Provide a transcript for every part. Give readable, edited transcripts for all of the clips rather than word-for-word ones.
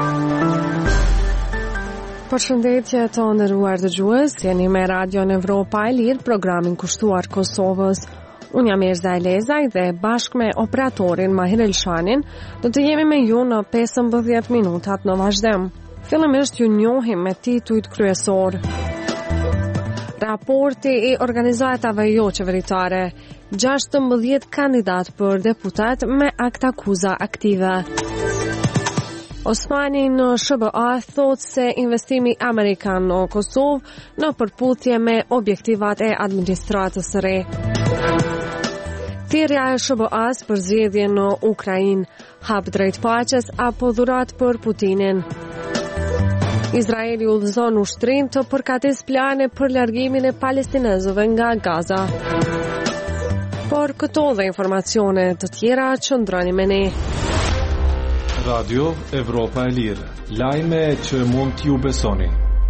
Përshëndetje të nderuar dëgjues, jeni me Radion Evropa e Lirë, programin kushtuar Kosovës. Unë jam Erza Elezaj dhe bashkë me operatorin Mahir Elshanin do të jemi me ju në 15 minutat në vazhdim. Fillimisht ju njohim me titujt kryesor. Raporti i organizatave jo qeveritare, 16 kandidat për deputat me akt akuza aktive. Osmani në SBA thot se investimi amerikan në Kosovë në përputhje me objektivat e administratës së re. Thirrja e SBA-s për zgjedhje në Ukrainë, hap drejt paqes apo dhurat për Putinin. Izraeli udhëzon ushtrin të përkatis plane për largimin e palestinezëve nga Gaza. Por këto dhe informacione të tjera qëndroni me ne. Radio Evropa e Lirë, lajme që mund t'ju besoni.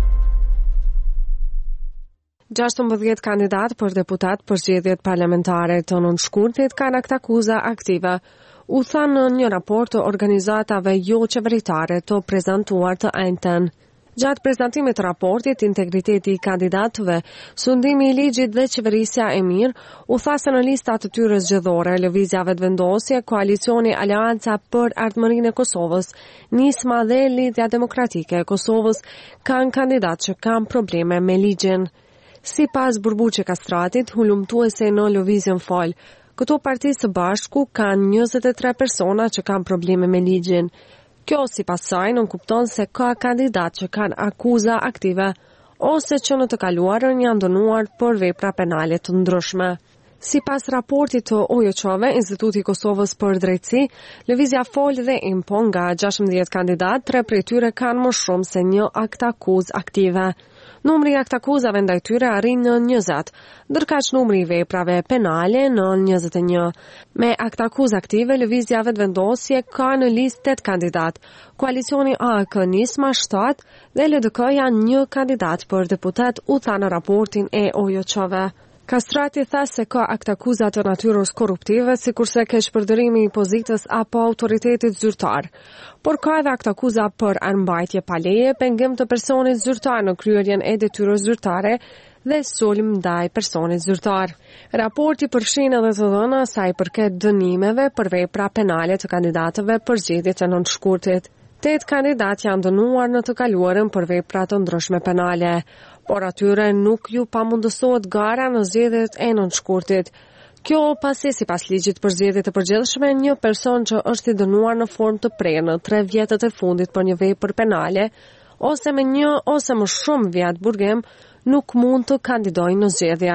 16 kandidat për deputat për zgjedhjet parlamentare të nënshkurtit kanë akt akuza aktive, u tha në një raport të organizatave jo qeveritare të prezantuar të njëjtën. Gjatë prezantimit të raportit, integriteti i kandidatëve, sundimi i ligjit dhe qeverisja e mirë, u tha se në listat të tyre zgjedhore, lëvizja vetëvendosje, koalicioni Aleanca për Ardhmërinë e Kosovës, Nisma dhe Lidhja Demokratike e Kosovës kanë kandidat që kanë probleme me ligjin. Sipas Burbuçe Kastratit, hulumtuese në lëvizjen fol, këto parti së bashku kanë 23 persona që kanë probleme me ligjin. Kjo si pasaj nuk kupton se ka kandidat që kanë akuza aktive ose që në të kaluarën janë dënuar për vepra penale të ndryshme. Sipas raportit të OJQ-ve, Instituti i Kosovës për Drejtësi, lëvizja fol dhe impo nga 16 kandidat, 3 prej tyre kanë më shumë se një akt akuzë aktive. Numri i akt akuzave ndaj tyre arrin në 20, ndërkaq numri i veprave penale në 21. Me akt akuzë aktive, lëvizja vetëvendosje ka në listë 8 kandidat. Koalicioni AK Nisma 7 dhe LDK janë një kandidat për deputet, u tha në raportin e OJQ-ve. Kastrati tha se ka akt akuza të natyrës korruptive, sikurse keqpërdorimi i pozitës apo autoritetit zyrtar. Por ka edhe akt akuza për anëmbajtje pa leje, pengim të personit zyrtar në kryerjen e detyrës zyrtare dhe sulm ndaj personit zyrtar. Raporti përfshin edhe të dhëna sa i përket dënimeve për vepra penale të kandidatëve për zgjedhjet e nënshkurtit. 8 kandidat janë dënuar në të kaluarën për vepra të ndryshme penale, por atyre nuk ju pamundësohet gara në zgjedhjet e nënshkurtit. Kjo pasi sipas ligjit për zgjedhjet e përgjithshme, një person që është i dënuar në formë të prerë në 3 vjetët e fundit për një vepër penale, ose me 1 ose më shumë vjet burgim, nuk mund të kandidojnë në zgjedhje.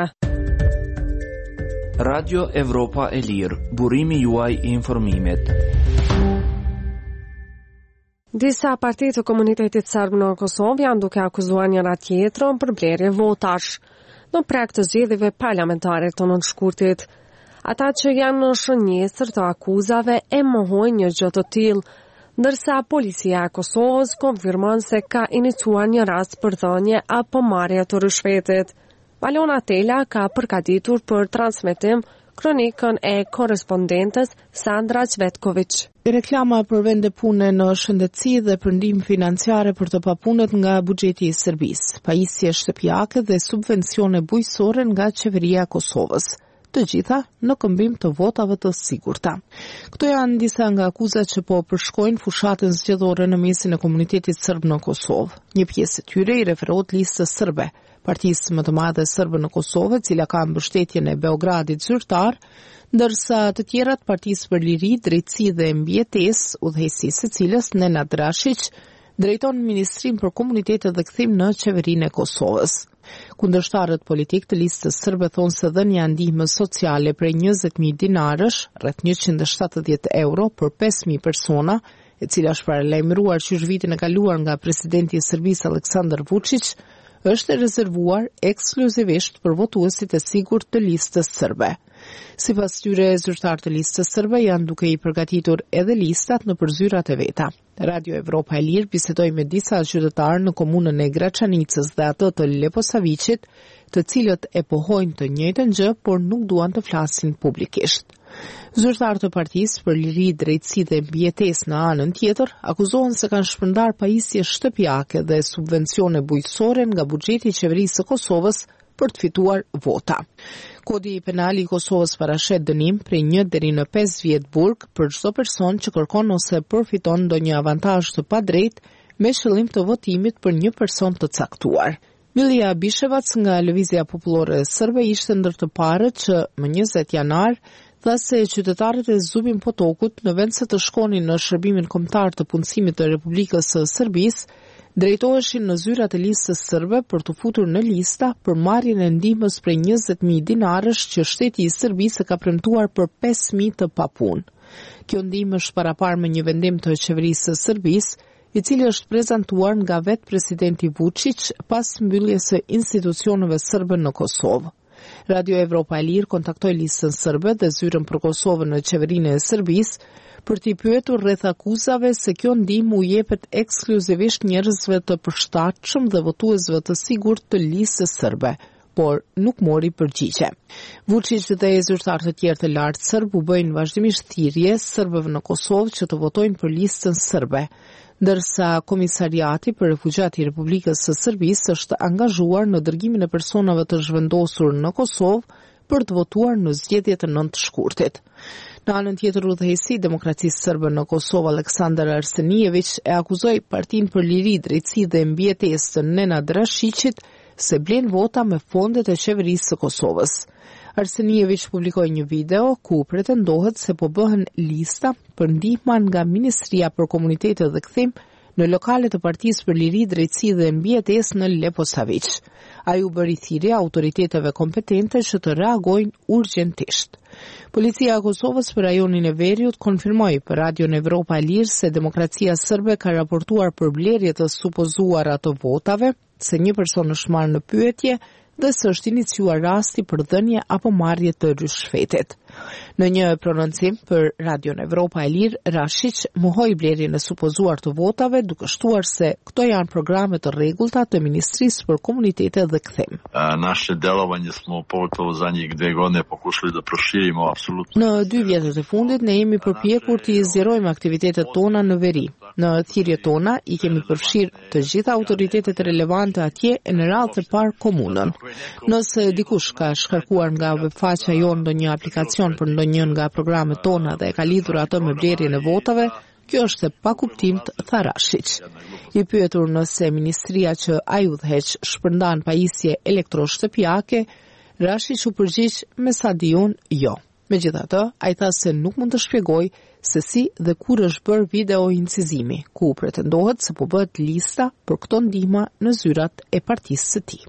Radio Evropa e Lirë, burimi juaj i informimit. Disa parti të komunitetit serb në Kosovë janë duke akuzuar njëra tjetrën për blerje votash në prag të zgjedhjeve parlamentare të nënshkurtit. Ata që janë në shënjesër të akuzave e mohojnë një gjë të tillë, ndërsa policia e Kosovës konfirmon se ka iniciuar një rast për dhënie apo marrje të rishvetit. Valona Tela ka përgatitur për transmetim kronikën e korrespondentes Sandra Cvetković. Reklama për vende pune në shëndetësi dhe për ndihmë financiare për të papunët nga buxheti i Serbisë, pajisje shtëpiake dhe subvencione bujqësore nga qeveria e Kosovës. Të gjitha në këmbim të votave të sigurta. Këto janë disa nga akuzat që po përshkojnë fushatën zgjedhore në mesin e komunitetit serb në Kosovë. Një pjesë e tyre i referohet listës serbe, partisë më të madhe serbe në Kosovë, cila ka mbështetjen e Beogradit zyrtar, ndërsa të tjerat Partisë për Liri, Drejtësi dhe Mbjetesë, udhëheqësisë së cilës Nenad Rashić drejton Ministrinë për Komunitetet dhe Kthim në qeverinë e Kosovës. Kundërshtarët politik të listës serbe thonë se dhënia ndihmës sociale prej 20.000 dinarësh, rreth 170 euro për 5.000 persona, e cila është paralajmëruar qysh vitin e kaluar nga presidenti i Serbisë Aleksandar Vučić, është rezervuar ekskluzivisht për votuesit e sigurt të listës serbe. Sipas tyre, zyrtarët të listës serbe janë duke i përgatitur edhe listat në përzyrat e veta. Radio Evropa e Lirë bisedoi me disa qytetarë në komunën e Graçanicës dhe atë të Leposaviçit, të cilët e pohojnë të njëjtën gjë, por nuk duan të flasin publikisht. Zyrtarët e Partisë për Liri, Drejtësi dhe Mbijetesë në anën tjetër akuzohen se kanë shpërndar pajisje shtëpiake dhe subvencione bujqësore nga buxheti i qeverisë së Kosovës për të fituar vota. Kodi penali i Kosovës parashet dënim prej 1 deri në 5 vjet burg për çdo person që kërkon ose përfiton ndonjë avantazh të padrejtë me qëllim të votimit për një person të caktuar. Milija Bishevac nga Lëvizja Popullore Sërbe ishte ndër të parët që më 20 janar tha se qytetarët e Zubin Potokut në vend se të shkonin në shërbimin kombëtar të punësimit të Republikës së Serbisë, drejtoheshin në zyrat e listës sërbe për të futur në lista për marrjen e ndihmës prej 20.000 dinarësh që shteti i Serbisë ka premtuar për 5.000 të papunë. Kjo ndihmë është paraparë me një vendim të qeverisë së Serbisë, i cili është prezantuar nga vetë presidenti Vučić pas mbylljes së institucioneve sërbe në Kosovë. Radio Evropa e Lirë kontaktoi listën sërbe dhe zyrën për Kosovën në qeverinë e Serbisë për t'i pyetur rreth akuzave se kjo ndihmë u jepet ekskluzivisht njerëzve të përshtatshëm dhe votuesve të sigurt të listës sërbe, por nuk mori përgjigje. Vučić dhe zyrtarë të tjerë të lartë serb u bëjnë vazhdimisht thirrje serbëve në Kosovë që të votojnë për listën sërbe, ndërsa Komisariati për Refugjat i Republikës së Serbisë është angazhuar në dërgimin e personave të zhvendosur në Kosovë për të votuar në zgjedhjet e 9 shkurtit. Në anën tjetër, udhëheqësi i Demokracisë Sërbe në Kosovë Aleksandar Arsenijević e akuzoi Partinë për Liri, Drejtësi dhe Mbijetesë të Nenad Rashiqit se blen vota me fondet e qeverisë së Kosovës. Arsenijević publikoi një video ku pretendohet se po bëhen lista për ndihma nga Ministria për Komunitete dhe Kthim në lokale të Partisë për Liri, Drejtësi dhe Mbijetesë në Leposavić. Ai u bëri thirrje autoriteteve kompetente që të reagojnë urgjentisht. Policia e Kosovës për rajonin e Veriut konfirmoi për Radio Evropa e Lirë se Demokracia Sërbe ka raportuar për blerje të supozuara të votave, se një person është marrë në pyetje dhe se është iniciuar rasti për dhënie apo marrje të rishfetit. Në një prononcim për Radio Evropa e Lirë, Rashiq mohoi blerjen e supozuar të votave, duke shtuar se këto janë programe të rregullta të Ministrisë për Komunitete dhe Kthim. Naše delovanje smo pogotovo zadnjih 2 godine pokušali da proširimo apsolutno. Në 2 vjetët e fundit ne jemi përpjekur të zgjerojmë aktivitetet tona në veri. Në thirrjet tona i kemi përfshirë të gjitha autoritetet relevante atje e në radhë të parë komunën. Nëse dikush ka shkarkuar nga webfaqja jonë ndonjë aplikacion për ndonjë nga programet tona dhe ka lidhur ato me blerjen e votave, kjo është e pakuptimt, tha Rashiq. I pyetur nëse ministria që ai udhëheq shpërndan pajisje elektroshtëpiake, Rashiq u përgjigj me sa di unë, jo. Megjithatë, ai tha se nuk mund të shpjegoj se si dhe kur është bërë video incizimi, ku pretendohet se po bëhet lista për këto ndihma në zyrat e partisë së tij.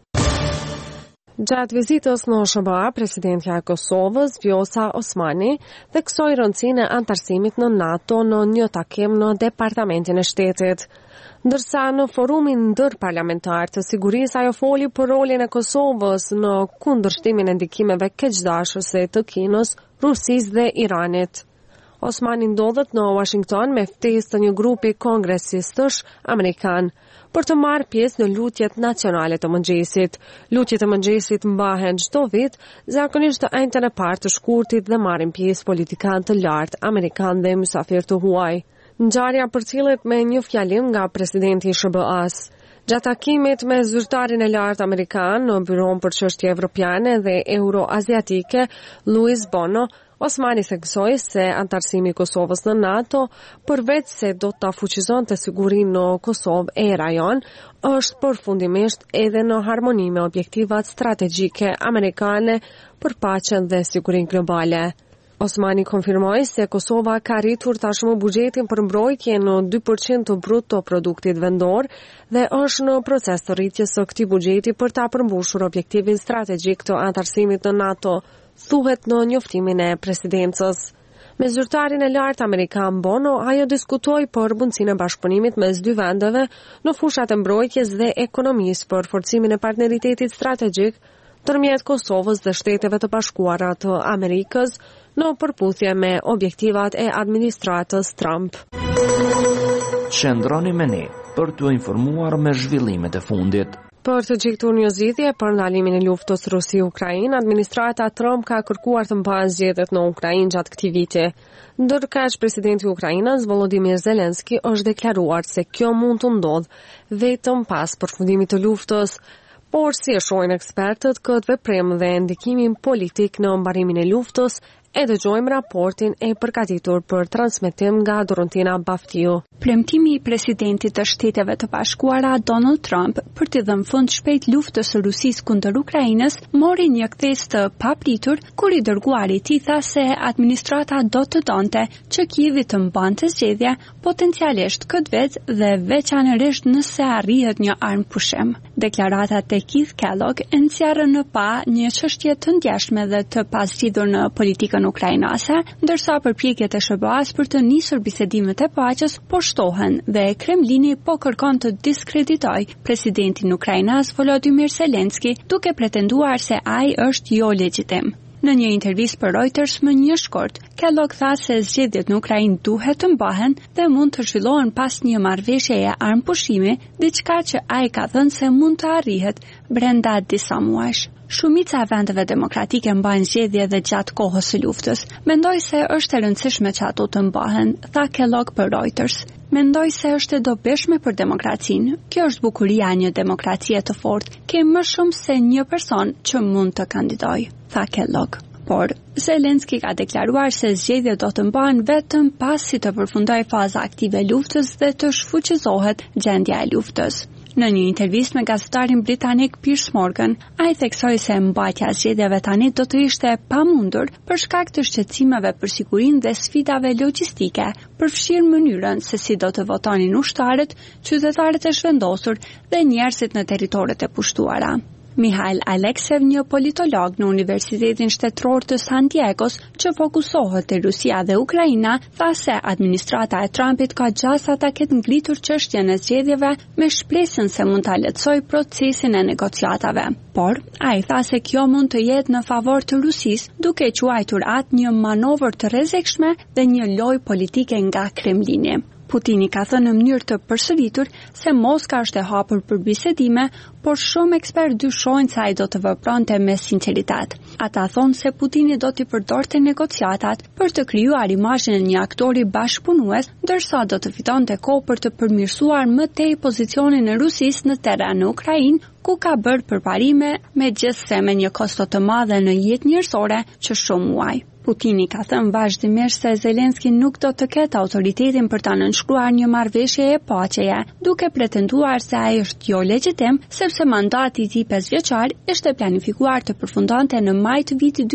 Gjatë vizitës në SBA, presidentja e Kosovës, Vjosa Osmani, theksoi rëndësinë e antarësimit në NATO në një takim në Departamentin e Shtetit. Ndërsa në forumin ndërparlamentar të sigurisë ajo foli për rolin e Kosovës në kundërshtimin e ndikimeve keqdashëse të Kinës, Rusisë dhe Iranit. Osmani ndodhet në Washington me ftesë të një grupi kongresistësh amerikan për të marrë pjesë në lutjet nacionale të mëngjesit. Lutjet e mëngjesit mbahen çdo vit, zakonisht të enjtën e parë të shkurtit dhe marrin pjesë politikanë të lartë amerikan dhe mysafirë të huaj. Ngjarja përcillet me një fjalim nga presidenti i SBA-s. Gjatë takimit me zyrtarin e lartë amerikan në Byron për çështje evropiane dhe euroaziatike, Luis Bono, Osmani theksoi se antarësimi i Kosovës në NATO, përveç se do ta fuqizonte sigurinë në Kosovë e rajon, është përfundimisht edhe në harmoni me objektivat strategjike amerikane për paqen dhe sigurinë globale. Osmani konfirmoi se Kosova ka rritur tashmë buxhetin për mbrojtje në 2% të bruto produktit vendor dhe është në proces të rritjes së këtij buxheti për ta përmbushur objektivin strategjik të antarësimit në NATO, thuhet në njoftimin e presidencës. Me zyrtarin e lartë amerikan Bono, ajo diskutoi për mundësinë e bashkëpunimit mes dy vendeve në fushat e mbrojtjes dhe ekonomisë për forcimin e partneritetit strategjik ndërmjet Kosovës dhe Shteteve të Bashkuara të Amerikës në përputhje me objektivat e administratës Trump. Qëndroni me ne për t'u informuar me zhvillimet e fundit. Për të gjetur një zgjidhje për ndalimin e luftës Rusi-Ukrainë, administrata Trump ka kërkuar të mbahen zgjedhjet në Ukrainë gjatë këtij viti. Ndërkaq presidenti i Ukrainës Volodymyr Zelensky është deklaruar se kjo mund të ndodhë vetëm pas përfundimit të luftës. Por si e shohin ekspertët këtë veprim dhe ndikimin politik në mbarimin e luftës, e dëgjojmë raportin e përgatitur për transmetim nga Dorontina Baftiu. Premtimi i presidentit të Shteteve të Bashkuara Donald Trump për të dhënë fund shpejt luftës së Rusisë kundër Ukrainës mori një kthes të papritur kur i dërguari i tij tha se administrata do të donte që Kievi të mbante zgjedhje potencialisht këtë vit dhe veçanërisht nëse arrihet një armpushim. Deklaratat e Keith Kellogg nxjerrën në pa një çështje të ndjeshme dhe të pazgjidhur në politikën ukrainase, ndërsa përpjekjet e SBA-s për të nisur bisedimet e paqes po shtohen dhe Kremlini po kërkon të diskreditojë presidentin ukrainas Volodymyr Zelensky, duke pretenduar se ai është jo legjitim. Në një intervistë për Reuters më një shkurt, Kellogg tha se zgjedhjet në Ukrainë duhet të mbahen dhe mund të zhvillohen pas një marrëveshjeje armpushimi, diçka që ai ka thënë se mund të arrihet brenda disa muajsh. Shumica e vendeve demokratike mbajnë zgjedhje dhe gjatë kohës së luftës. Mendoj se është e rëndësishme që ato të mbahen, tha Kellogg për Reuters. Mendoj se është e dobishme për demokracinë. Kjo është bukuria e një demokracie të fortë. Ke më shumë se një person që mund të kandidojë, tha Kellogg. Por Zelensky ka deklaruar se zgjedhjet do të mbahen vetëm pasi të përfundojë faza aktive e luftës dhe të shfuqizohet gjendja e luftës. Në një intervistë me gazetarin britanik Piers Morgan, ai theksoi se mbajtja e zgjedhjeve tani do të ishte pamundur për shkak të shqetësimeve për sigurinë dhe sfidave logjistike, përfshirë mënyrën se si do të votonin ushtarët, qytetarët e zhvendosur dhe njerëzit në territoret e pushtuara. Mihail Aleksev, një politolog në Universitetin Shtetëror të San Diegos, që fokusohet te Rusia dhe Ukraina, tha se administrata e Trumpit ka gjasa ta ketë ngritur çështjen e zgjedhjeve me shpresën se mund ta lehtësojë procesin e negociatave. Por ai tha se kjo mund të jetë në favor të Rusisë, duke quajtur atë një manovër të rrezikshme dhe një lojë politike nga Kremlini. Putini ka thënë në mënyrë të përsëritur se Moska është e hapur për bisedime, por shumë ekspertë dyshojnë se ai do të vepronte me sinqeritet. Ata thonë se Putini do t'i përdorte negociatat për të krijuar imazhin e një aktori bashkëpunues, ndërsa do të fitonte kohë për të përmirësuar më tej pozicionin e Rusisë në terren në Ukrainë, ku ka bërë përparime megjithëse me një kosto të madhe në jetë njerëzore që shumë muaj. Putini ka thënë vazhdimisht se Zelensky nuk do të ketë autoritetin për ta nënshkruar një marrëveshje e paqeje, duke pretenduar se ai është jo legjitim, sepse mandati i tij 5 vjeçar ishte planifikuar të përfundonte në maj të vitit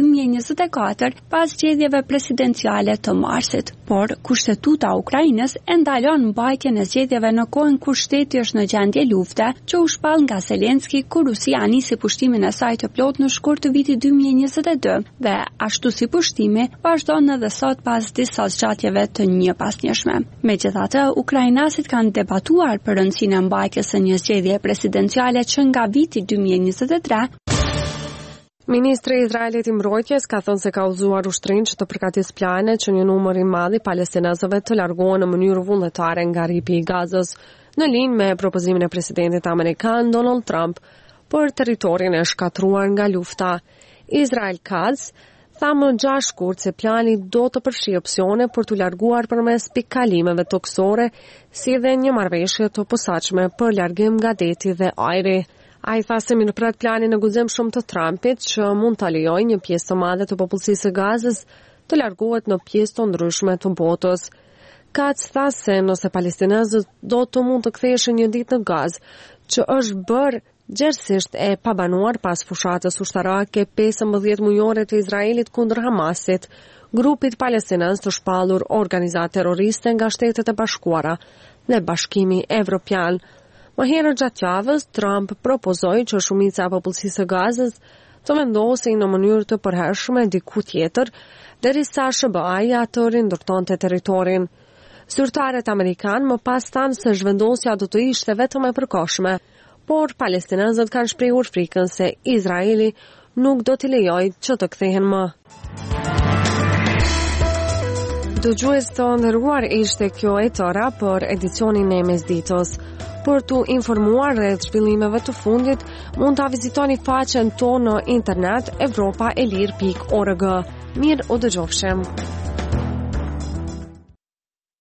2024 pas zgjedhjeve presidenciale të marsit. Por kushtetuta e Ukrainës e ndalon mbajtjen e zgjedhjeve në kohën kur shteti është në gjendje lufte, që u shpall nga Zelensky kur Rusia nisi pushtimin e saj të plotë në shkurt të vitit 2022 dhe ashtu si vazhdon edhe sot pas disa zgjatjeve të njëpasnjëshme. Megjithatë, ukrainasit kanë debatuar për rëndësinë e mbajtjes së një zgjedhje presidenciale që nga viti 2023. Ministri i Izraelit i mbrojtjes ka thënë se ka udhëzuar ushtrinë që të përgatis plane që një numër i madh i palestinezëve të largohen në mënyrë vullnetare nga ripi i Gazës, në linjë me propozimin e presidentit amerikan Donald Trump për territorin e shkatruar nga lufta. Israel Katz tha më 6 shkurt se plani do të përfshijë opsione për të larguar përmes pikkalimeve toksore, si dhe një marrëveshje të posaçme për largim nga deti dhe ajri. Ai tha se mirëpret planin e guximshëm të Trumpit që mund ta lejojë një pjesë të madhe të popullsisë së Gazës të largohet në pjesë të ndryshme të botës. Katz tha se nëse palestinezët do të mund të ktheheshin një ditë në Gazë, që është bërë gjerësisht e pabanuar pas fushatës ushtarake 15 mujore të Izraelit kundër Hamasit, grupit palestinez të shpallur organizatë terroriste nga Shtetet e Bashkuara dhe Bashkimi Evropian. Më herët gjatë javës, Trump propozoi që shumica e popullsisë së Gazës të vendosin në mënyrë të përhershme diku tjetër, derisa SBA-ja të rindërtonte territorin. Zyrtarët amerikanë më pas thanë se zhvendosja do të ishte vetëm e përkohshme, por palestinezët kanë shprehur frikën se Izraeli nuk do t'i lejojë që të kthehen më. Dëgjues të nderuar, ishte kjo e tëra për edicionin e mesditës. Për t'u informuar rreth zhvillimeve të fundit, mund ta vizitoni faqen tonë në internet europaelir.org. Mirë u dëgjofshim.